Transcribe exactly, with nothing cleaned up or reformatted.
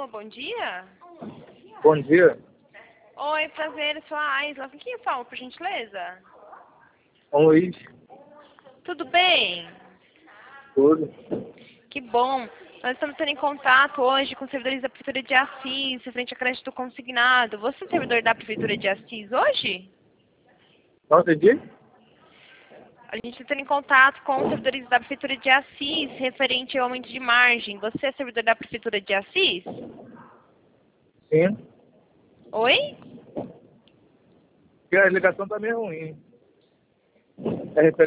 Alô, bom dia. Bom dia. Oi, prazer, eu sou a Aisla. Com quem eu falo, por gentileza? São Luís. Tudo bem? Tudo. Que bom. Nós estamos tendo em contato hoje com servidores da Prefeitura de Assis, referente a crédito consignado. Você é servidor da Prefeitura de Assis hoje? Não entendi? A gente está tendo em contato com os servidores da Prefeitura de Assis, referente ao aumento de margem. Você é servidor da Prefeitura de Assis? Sim. Oi? Porque a ligação tá meio ruim. É referente